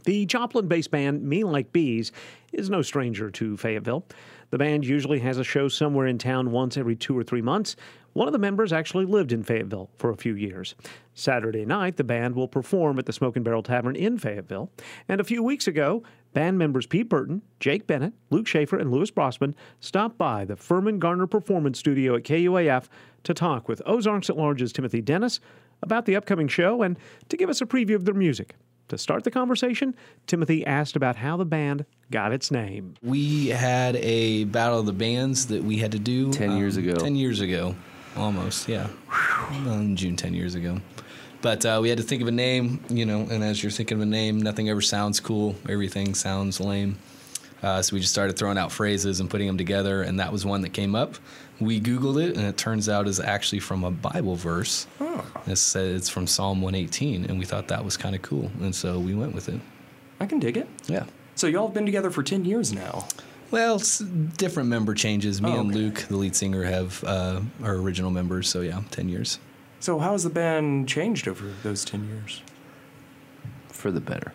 The Joplin-based band Me Like Bees is no stranger to Fayetteville. The band usually has a show somewhere in town once every 2 or 3 months. One of the members actually lived in Fayetteville for a few years. Saturday night, the band will perform at the Smoke and Barrel Tavern in Fayetteville. And a few weeks ago, band members Pete Burton, Jake Bennett, Luke Schaefer, and Louis Brossman stopped by the Furman Garner Performance Studio at KUAF to talk with Ozarks at Large's Timothy Dennis about the upcoming show and to give us a preview of their music. To start the conversation, Timothy asked about how the band got its name. We had a Battle of the Bands that we had to do 10 years ago. 10 years ago, almost, yeah. In June 10 years ago. But we had to think of a name, and as you're thinking of a name, nothing ever sounds cool. Everything sounds lame. So we just started throwing out phrases and putting them together, and that was one that came up. We Googled it, and it turns out it's actually from a Bible verse. Oh. It says it's from Psalm 118, and we thought that was kind of cool, and so we went with it. I can dig it. Yeah. So y'all have been together for 10 years now. Well, it's different member changes. Me and Luke, the lead singer, have our original members, so yeah, 10 years. So how has the band changed over those 10 years? For the better.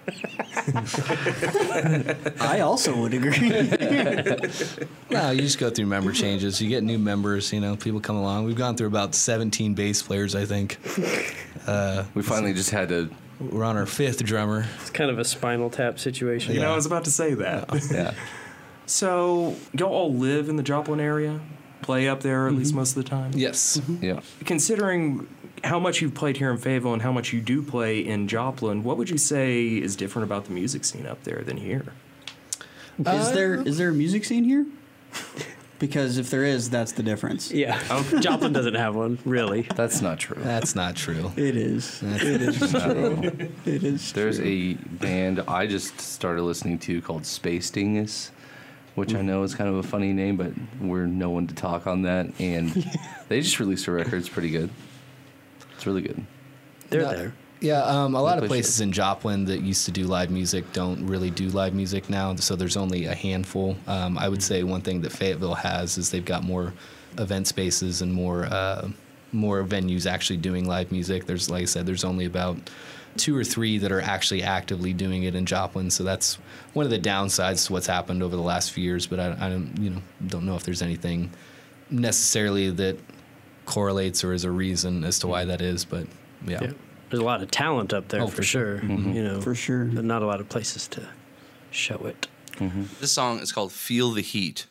I also would agree. No, you just go through member changes. You get new members, people come along. We've gone through about 17 bass players, I think. We finally just had to... We're on our 5th drummer. It's kind of a Spinal Tap situation. I was about to say that. Yeah. So y'all all live in the Joplin area? Play up there at least most of the time? Yes. Yeah. Considering how much you've played here in Fayetteville and how much you do play in Joplin, what would you say is different about the music scene up there than here? Is there a music scene here? Because if there is, that's the difference. Yeah. Joplin doesn't have one, really. That's not true. That's not true. It is. It is true. It is There's true. a band I just started listening to called Space Dingus, which I know is kind of a funny name, but we're no one to talk on that. And they just released a record. It's pretty good. It's really good. They're there. Yeah, a lot of play places in Joplin that used to do live music don't really do live music now, so there's only a handful. I would say one thing that Fayetteville has is they've got more event spaces and more venues actually doing live music. There's, like I said, there's only about 2 or 3 that are actually actively doing it in Joplin, so that's one of the downsides to what's happened over the last few years, but I don't know if there's anything necessarily that correlates or is a reason as to why that is, but yeah. There's a lot of talent up there for sure. Mm-hmm. For sure. But not a lot of places to show it. Mm-hmm. This song is called Feel the Heat.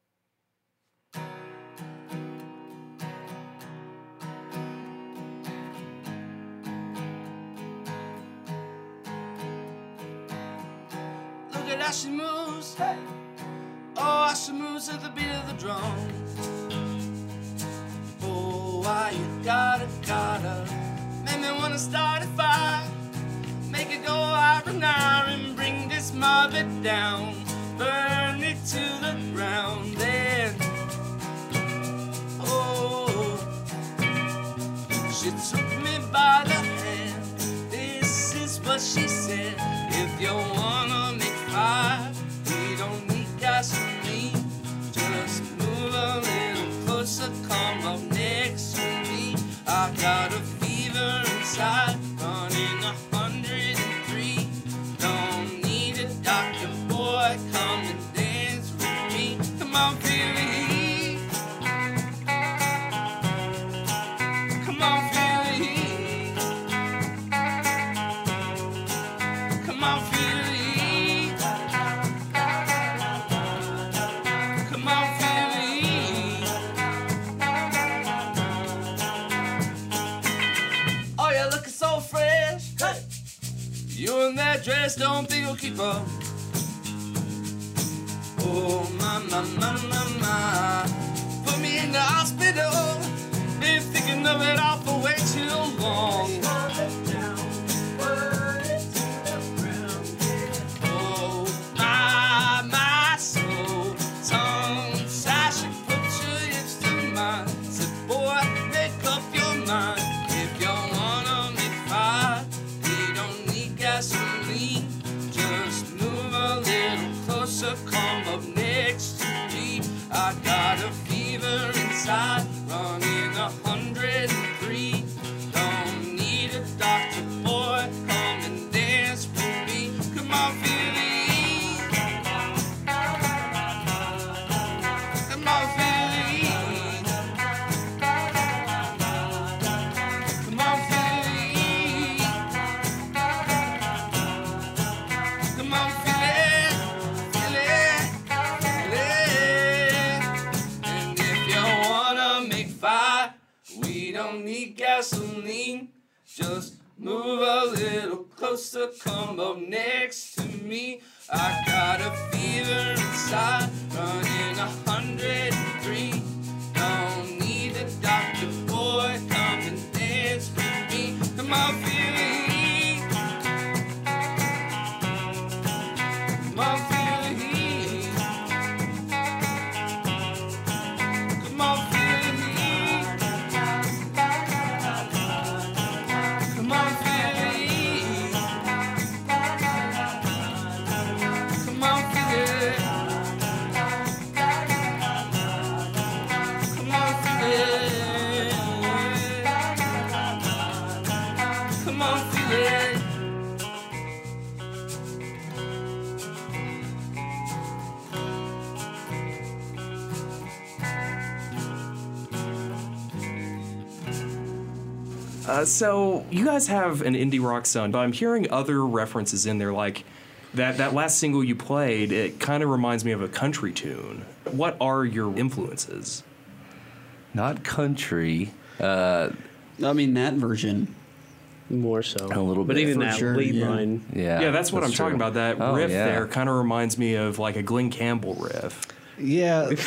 Look at how she moves. Hey. Oh, how she moves at the beat of the drum. Oh, why you gotta make me wanna start a fire. Make it go out now and bring this mother down. Burn it to the ground then. Oh, she took me by the hand. This is what she said. If you wanna make fire, we don't need gasoline. Just move a little closer, come up next to me. I got a fever inside, running 103. Don't need a doctor, boy, come and dance with me. Come on, feel the heat. Come on, feel the heat. Come on, feel the heat. Come on, feel the heat. Oh, you're looking so fresh. Hey. You in that dress, don't think you'll keep up. Oh, my, my, my, my, my. Put me in the hospital. Been thinking of it all for way too long. Oh, my soul. Sometimes you put your lips to mine. Said, boy, make up your mind. If you wanna make fire, we don't need gasoline. Just move a little closer, come up next to me. I got a fever inside, running 103. Don't need a doctor. on, feel the heat. Come on, feel the heat. Come on, feel the heat. Come on, feel it, feel it, feel it. And if you wanna make fire, we don't need gasoline. Just move a little closer, come up next to me. I got a fever inside, running 103. Don't need a doctor, boy, come and dance with me. Come on, feel the heat. Come on, feel the heat. Come on, feel the heat. Come on, feel the heat. Come on, feel it. Come on, feel it. Come on, feel it. So you guys have an indie rock sound, but I'm hearing other references in there, like that last single you played. It kind of reminds me of a country tune. What are your influences? Not country. I mean, that version. More so. A little But bit. even For that sure, lead yeah. line. Yeah, Yeah, that's what I'm true. talking about. That Oh, riff yeah. there kind of reminds me of like a Glenn Campbell riff. Yeah. Go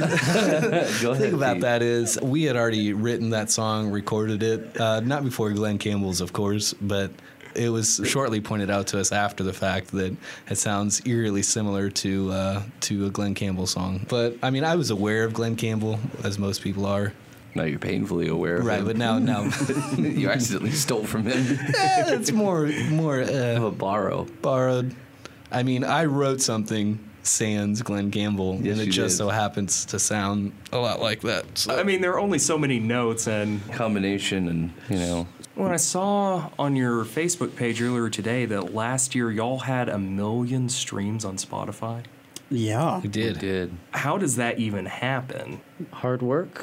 The ahead, thing about Pete. that is we had already written that song, recorded it, not before Glenn Campbell's, of course, but it was shortly pointed out to us after the fact that it sounds eerily similar to a Glenn Campbell song. But I mean, I was aware of Glenn Campbell, as most people are. Now you're painfully aware of Right, him. but now You accidentally stole from him. it's more Oh, borrow. borrowed. I mean, I wrote something sans Glenn Campbell, Yes, and it you just did. so happens to sound a lot like that. So. I mean, there are only so many notes, and Combination and, when I saw on your Facebook page earlier today that last year y'all had 1 million streams on Spotify. Yeah. we did. did. How does that even happen? Hard work.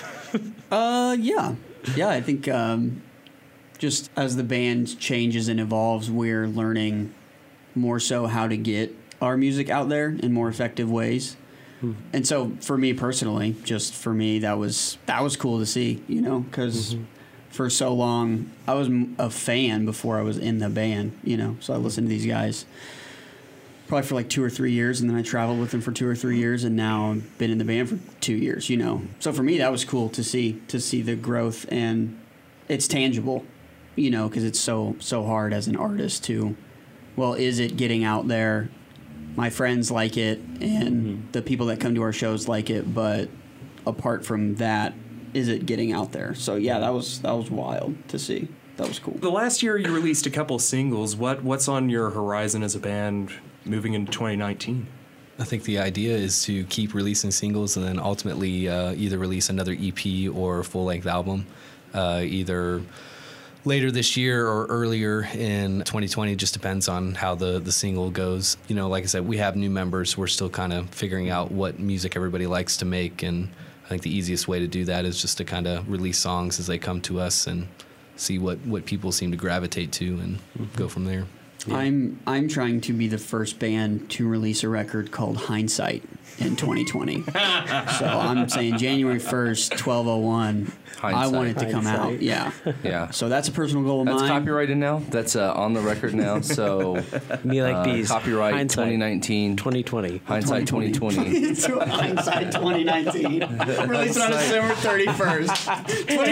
Yeah. Yeah, I think just as the band changes and evolves, we're learning more so how to get our music out there in more effective ways. And so for me personally, just for me, that was cool to see, because for so long I was a fan before I was in the band, so I listened to these guys probably for like 2 or 3 years, and then I traveled with them for 2 or 3 years, and now I've been in the band for 2 years, So for me, that was cool to see the growth, and it's tangible, because it's so hard as an artist to, well, is it getting out there? My friends like it, and the people that come to our shows like it, but apart from that, is it getting out there? So yeah, that was wild to see. That was cool. The last year you released a couple singles. What's on your horizon as a band moving into 2019? I think the idea is to keep releasing singles and then ultimately either release another EP or full-length album, either later this year or earlier in 2020. It just depends on how the single goes. Like I said, we have new members. We're still kind of figuring out what music everybody likes to make, and I think the easiest way to do that is just to kind of release songs as they come to us and see what people seem to gravitate to and go from there. Yeah. I'm trying to be the first band to release a record called Hindsight in 2020. So I'm saying January 1st, 12/01. I want it to come out. Hindsight. Yeah. Yeah. So that's a personal goal of That's mine. copyrighted now. That's on the record now. So Me like bees. copyright Hindsight 2019. 2020. Hindsight 2020. Hindsight 2019. Released on December 31st,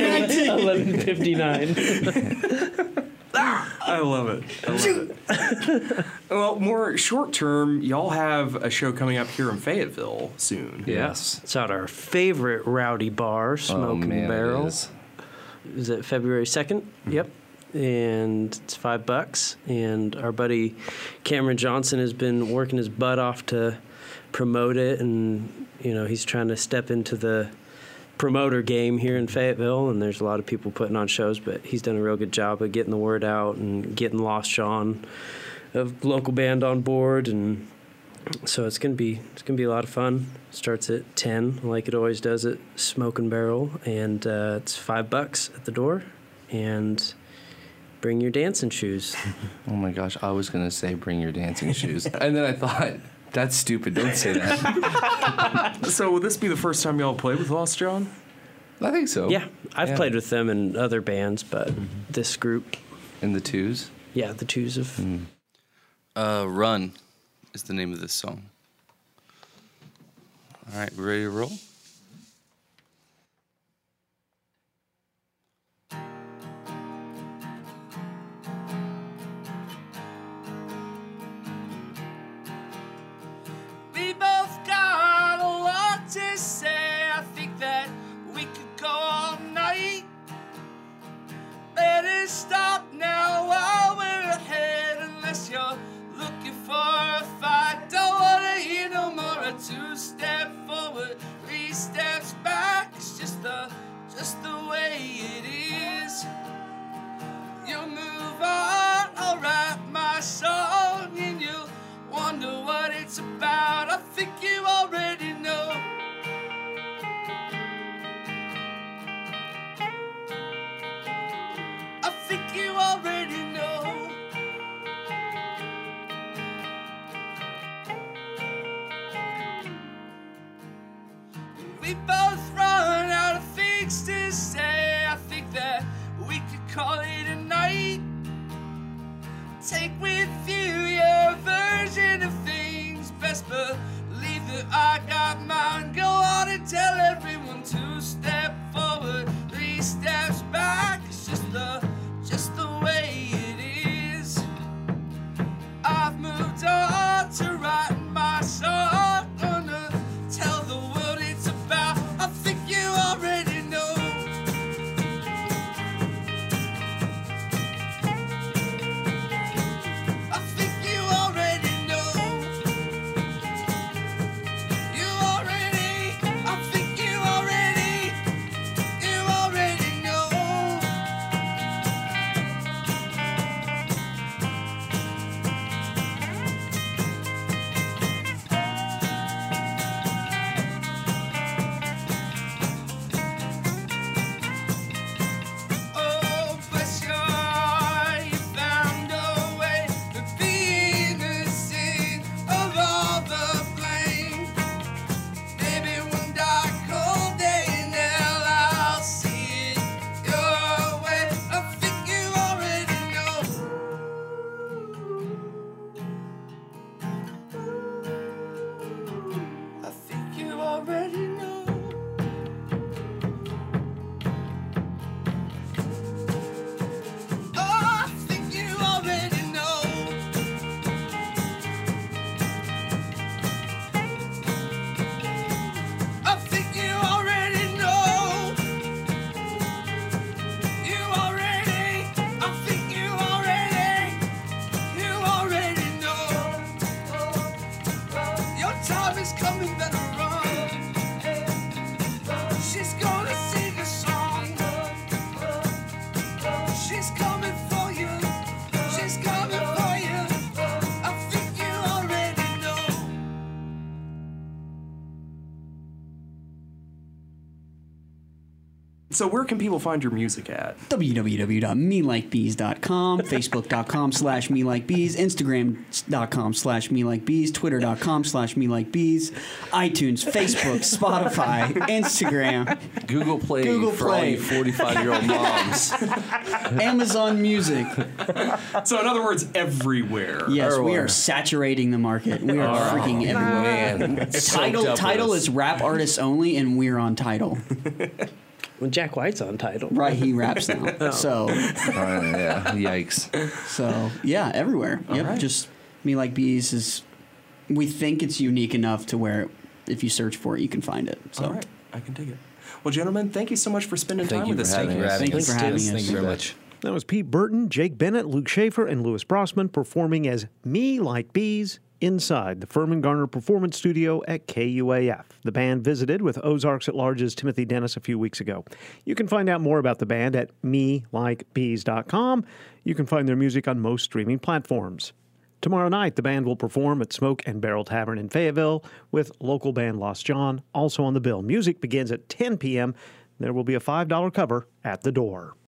2019. 11:59. I love it. Well, more short term, y'all have a show coming up here in Fayetteville soon. Yes. It's at our favorite rowdy bar, Smoke and man, it Barrel. is. Is it February 2nd? Yep. And it's $5. And our buddy Cameron Johnson has been working his butt off to promote it. And, he's trying to step into the promoter game here in Fayetteville. And there's a lot of people putting on shows, but he's done a real good job of getting the word out and getting Lost John a local band on board, and so it's gonna be a lot of fun. Starts at 10, like it always does at Smoke and Barrel, and it's $5 at the door, and bring your dancing shoes. Oh my gosh, I was gonna say bring your dancing shoes, and then I thought that's stupid. Don't say that. So will this be the first time y'all played with Lost John? I think so. Yeah, I've played with them in other bands, but this group, In the twos. yeah, the twos of. Run is the name of this song. All right, we ready to roll? We both got a lot to say. I think that we could go all night. Better stop now while we're ahead, unless you're looking for a fight. Don't wanna hear no more. A 2-step forward, 3 steps back. It's just the way it is. You move on, I'll write my song, and you'll wonder what it's about. I think you already know. I think you already know. We both run out of things to say. I think that we could call it a night. Take with you your version of things. Best believe that I got mine. Go on and tell everyone to step forward, 3 steps back. It's just the way it is. I've moved on to write my song. Gonna tell the world it's about. I think you already know. I think you already know. You already, I think you already know. Oh, bless your heart, you found a way to be innocent of all the blame. Maybe one dark cold day in hell I'll see it your way. I think you already know. I think you already know. Oh, I think you already know. I think you already know. You already, I think you already know. Your time is coming, better run. She's gonna sing a song. She's coming for you. She's coming for you. I think you already know. So where can people find your music at? www.melikebees.com, facebook.com/melikebees, instagram.com/melikebees, twitter.com/melikebees, iTunes, Facebook, Spotify, Instagram, Google Play Google for all Play. you 45-year-old moms. Amazon Music. So in other words, everywhere. Yes, we Everywhere. are saturating the market. We are freaking everywhere. Man, soaked up Tidal with us. is rap artists only, and we're on Tidal. When Jack White's on Tidal. Right, he raps now. Yeah, yikes. So yeah, everywhere. Yep, right. just Me Like Bees is. We think it's unique enough to where if you search for it, you can find it. So All right, I can dig it. Well, gentlemen, thank you so much for spending Thank time you with for us having today. us. Thank you for having us. Thank you very much. That was Pete Burton, Jake Bennett, Luke Schaefer, and Louis Brossman performing as Me Like Bees inside the Furman Garner Performance Studio at KUAF. The band visited with Ozarks at Large's Timothy Dennis a few weeks ago. You can find out more about the band at melikebees.com. You can find their music on most streaming platforms. Tomorrow night, the band will perform at Smoke and Barrel Tavern in Fayetteville with local band Lost John also on the bill. Music begins at 10 p.m. There will be a $5 cover at the door.